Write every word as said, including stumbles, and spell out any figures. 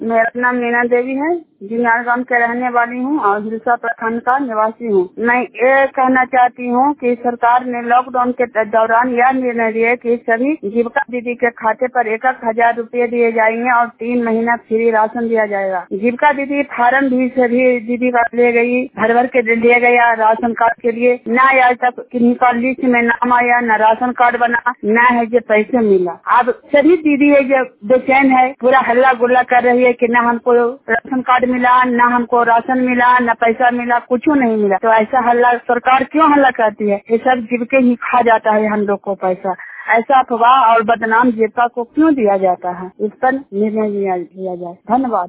मेरा नाम मीना देवी है, जिनार गांव के रहने वाली हूँ और हिलसा प्रखंड का निवासी हूँ। मैं ये कहना चाहती हूँ कि सरकार ने लॉकडाउन के दौरान यह निर्णय लिया कि सभी जीविका दीदी के खाते पर एक एक हजार रूपए दिए जाएंगे और तीन महीना फ्री राशन दिया जाएगा। जीविका दीदी फार्म भी सभी दीदी का ले गई, भर भर के ले गया राशन कार्ड के लिए, न आज तक किन्हीं का लिस्ट में नाम आया, न राशन कार्ड बना, न है जो पैसे मिला। अब सभी दीदी है जो बेचैन है, पूरा हल्ला गुल्ला कर रही है कि न हमको राशन कार्ड मिला, न हमको राशन मिला, न पैसा मिला, कुछ नहीं मिला। तो ऐसा हल्ला सरकार क्यों हल्ला करती है? ये सब जीविका ही खा जाता है हम लोग को पैसा। ऐसा अफवाह और बदनाम जीविका को क्यों दिया जाता है? इस पर निर्णय लिया जाए। धन्यवाद।